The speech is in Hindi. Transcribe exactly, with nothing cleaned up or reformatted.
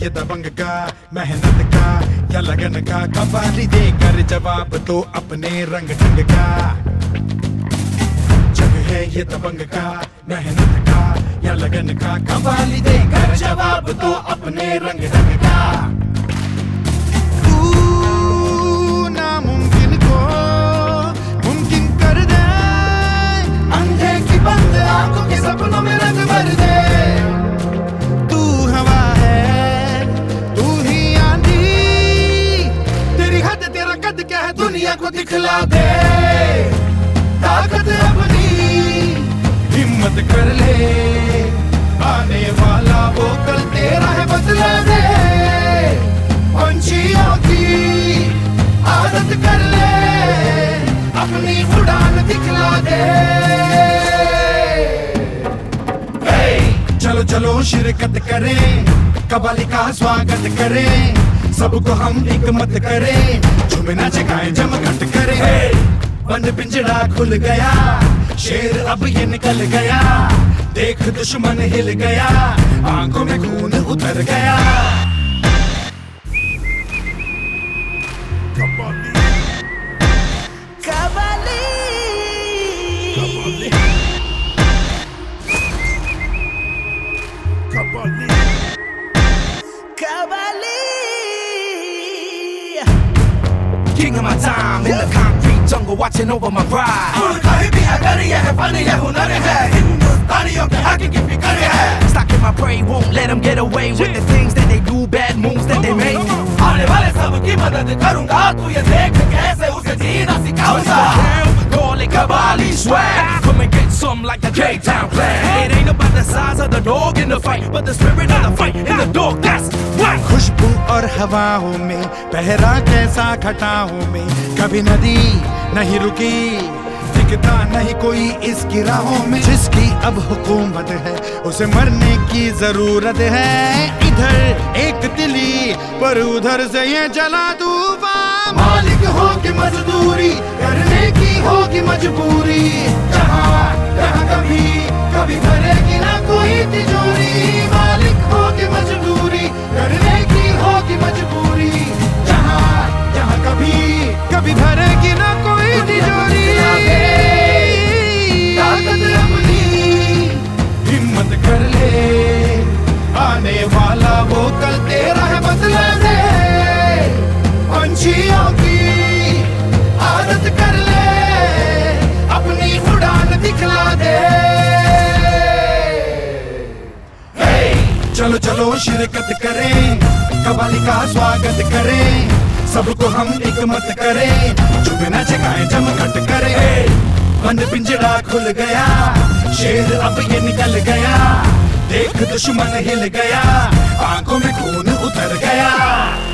ये दबंग का, मेहनत का या लगन का, कवाली देकर जवाब तो अपने रंग ढंग का। जग है ये दबंग का, मेहनत का या लगन का, कवाली देकर जवाब तो अपने रंग ढंग का। तू नामुमकिन को मुमकिन कर दे, अंधे की बंद आंखों के सपनों में रंग भर दे। क्या है दुनिया को दिखला दे, ताकत अपनी हिम्मत कर ले, आने वाला वो कल तेरा है बदला दे। पंछियों की आदत कर ले, अपनी उड़ान दिखला दे। hey! चलो चलो शिरकत करें, कवाली का स्वागत करें, सबको हम एक मत करें, झूमना जगाएं जमघट करें। बंद पिंजड़ा खुल गया, शेर अब ये निकल गया, देख दुश्मन हिल गया, आंखों में खून उतर गया। Qawwali qawwali qawwali qawwali King of my time in the concrete jungle, watching over my ride. Stocking my prey, won't let them get away with the things that they do, bad moves that they make. आने वाले सबकी मदद करूँगा, तू ये देख कैसे उसे जीना सिखाऊँगा। Call it Kavali swag, come and get some like the K-Town clan. It ain't about the size of the dog in the fight, but the spirit of the fight in the dog. That's right. खुशबू और हवाओं में पहरा कैसा घटाओं में, कभी नदी नहीं रुकी, दिखता नहीं कोई इसकी राहों में। जिसकी अब हुकूमत है उसे मरने की जरूरत है, इधर एक तिली पर उधर से ये जला तूफान। मालिक हो कि मजदूरी करने की होगी मजबूरी, जहाँ जहाँ कभी कभी भरेगी ना कोई तिजोरी। मालिक हो कि मजदूरी करने की होगी मजबूरी, जहाँ जहाँ कभी कभी भरेगी ना कोई तिजोरी। ताकत अपनी हिम्मत कर ले, आने वाला वो कल तेरा है बदला दे। पंछियों की आदत कर ले, अपनी उड़ान दिखला दे। चलो चलो शिरकत करें, कवाली का स्वागत करें, सबको हम एक मत करें, झूमना जगाएं जमघट करें। बंद पिंजड़ा खुल गया, शेर अब ये निकल गया, देख दुश्मन हिल गया, आंखों में खून उतर गया।